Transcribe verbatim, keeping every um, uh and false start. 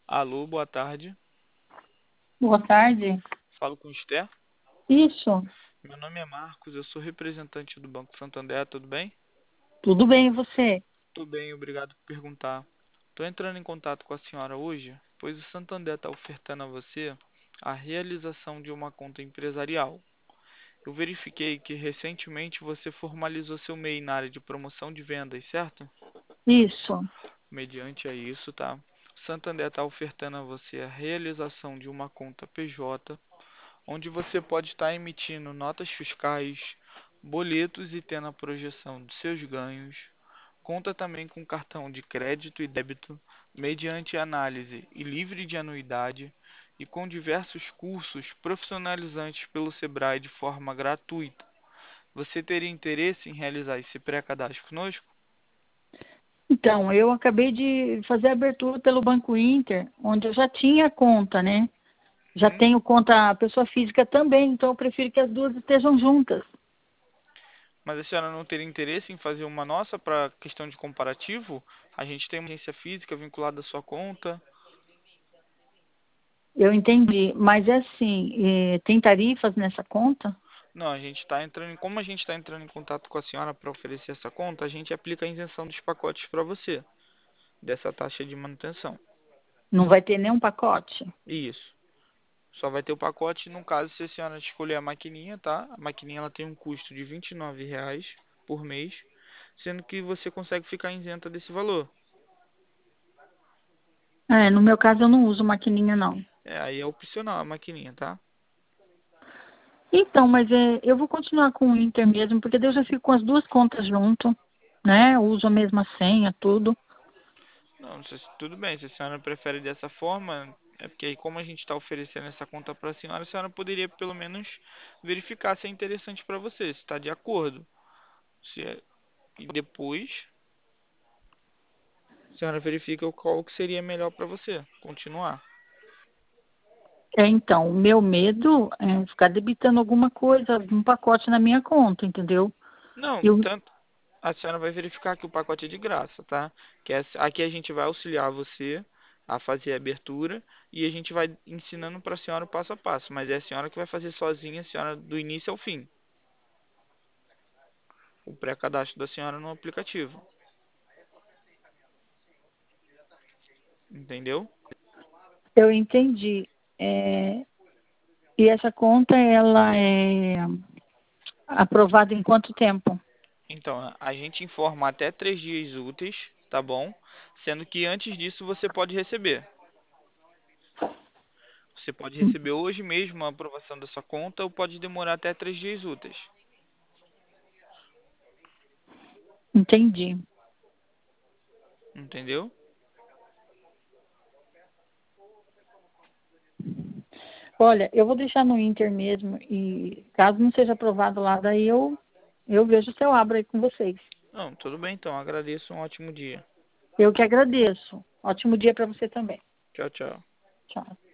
Alô, boa tarde. Boa tarde. Falo com o Esté. Isso, Meu nome é Marcos, eu sou representante do Banco Santander, tudo bem? tudo bem e você? Tudo bem, obrigado por perguntar. Estou entrando em contato com a senhora hoje, pois o Santander está ofertando a você a realização de uma conta empresarial. Eu verifiquei que recentemente você formalizou seu M E I na área de promoção de vendas, certo? Isso. Mediante a isso, tá? O Santander está ofertando a você a realização de uma conta P J onde você pode estar emitindo notas fiscais, boletos e tendo a projeção dos seus ganhos. Conta também com cartão de crédito e débito, mediante análise e livre de anuidade, e com diversos cursos profissionalizantes pelo Sebrae de forma gratuita. Você teria interesse em realizar esse pré-cadastro conosco? Então, eu acabei de fazer a abertura pelo Banco Inter, onde eu já tinha conta, né? Já Uhum. tenho conta pessoa física também, então eu prefiro que as duas estejam juntas. Mas a senhora não teria interesse em fazer uma nossa para questão de comparativo? A gente tem uma agência física vinculada à sua conta. Eu entendi, mas é assim, eh, tem tarifas nessa conta? Não, a gente está entrando em, como a gente está entrando em contato com a senhora para oferecer essa conta, a gente aplica a isenção dos pacotes para você, dessa taxa de manutenção. Não vai ter nenhum pacote? Isso. Só vai ter o pacote no caso se a senhora escolher a maquininha, tá? A maquininha ela tem um custo de vinte e nove reais por mês, sendo que você consegue ficar isenta desse valor. É, no meu caso eu não uso maquininha, não. É, aí é opcional a maquininha, tá? Então, mas é, eu vou continuar com o Inter mesmo, porque daí eu já fico com as duas contas junto, né? Eu uso a mesma senha, tudo. Não, se- tudo bem, se a senhora prefere dessa forma, é porque aí como a gente está oferecendo essa conta para a senhora, a senhora poderia pelo menos verificar se é interessante para você, se está de acordo. Se é- E depois a senhora verifica qual que seria melhor para você continuar. É, então, o meu medo é ficar debitando alguma coisa, algum pacote na minha conta, entendeu? Não, Eu, tanto a senhora vai verificar que o pacote é de graça, tá? Que é- aqui a gente vai auxiliar você a fazer a abertura e a gente vai ensinando para a senhora o passo a passo, mas é a senhora que vai fazer sozinha, a senhora do início ao fim, o pré-cadastro da senhora no aplicativo, entendeu? eu entendi. É, e essa conta, ela é aprovada em quanto tempo? Então, a gente informa até três dias úteis, tá bom? Sendo que antes disso você pode receber. Você pode receber hoje mesmo a aprovação da sua conta ou pode demorar até três dias úteis, Entendi. entendeu? Olha, eu vou deixar no Inter mesmo e caso não seja aprovado lá, daí eu, eu vejo se eu abro aí com vocês. Não, tudo bem então. Agradeço, um ótimo dia. Eu que agradeço. Ótimo dia para você também. Tchau, tchau. Tchau.